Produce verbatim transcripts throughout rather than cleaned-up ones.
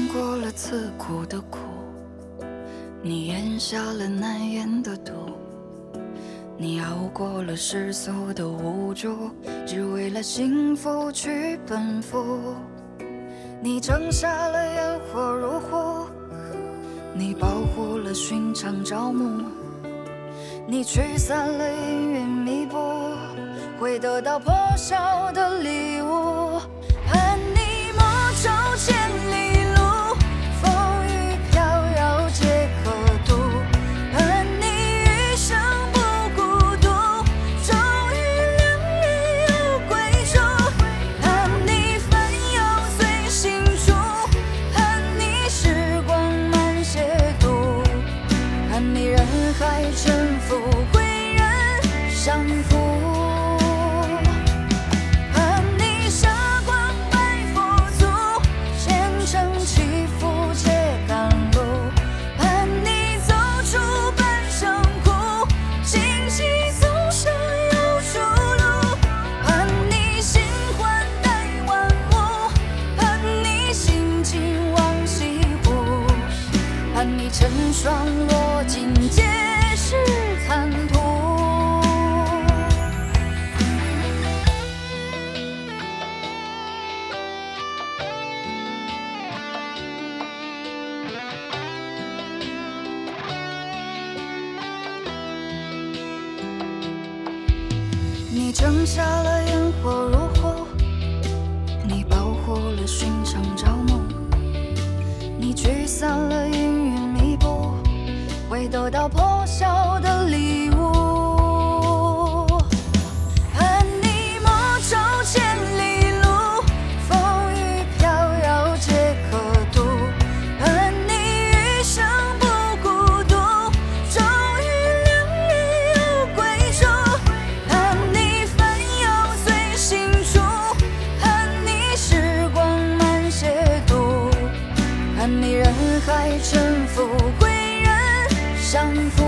过了刺骨的苦，你咽下了难言的毒，你熬过了世俗的无助，只为了幸福去奔赴。你挣下了烟火如虎，你保护了寻常朝暮，你驱散了阴云密布，会得到破晓的礼物。盼你莫走千里路，风雨飘摇皆可渡。盼你余生不孤独，终于两人有归处。盼你烦忧随心出，盼你时光慢些度，盼你人海沉浮，归人相负。成双落尽皆是残土。你挣下了烟火如虎，你保护了寻常朝暮，你驱散了阴云密布，会得到破晓的礼物。盼你莫走千里路，风雨飘摇皆可渡。盼你余生不孤独，终于两人有归处。盼你烦忧随心出，盼你时光慢些度，盼你人海沉浮，归人相负。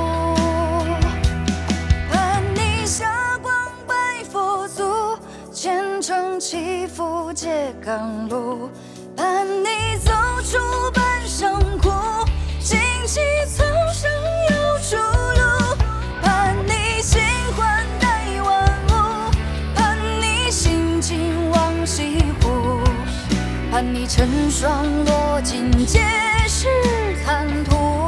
盼你霞光白佛足，虔诚祈福皆甘露。盼你走出半生苦，荆棘丛生有出路。盼你心换代万物，盼你心尽往西湖。盼你成双落尽皆是残土。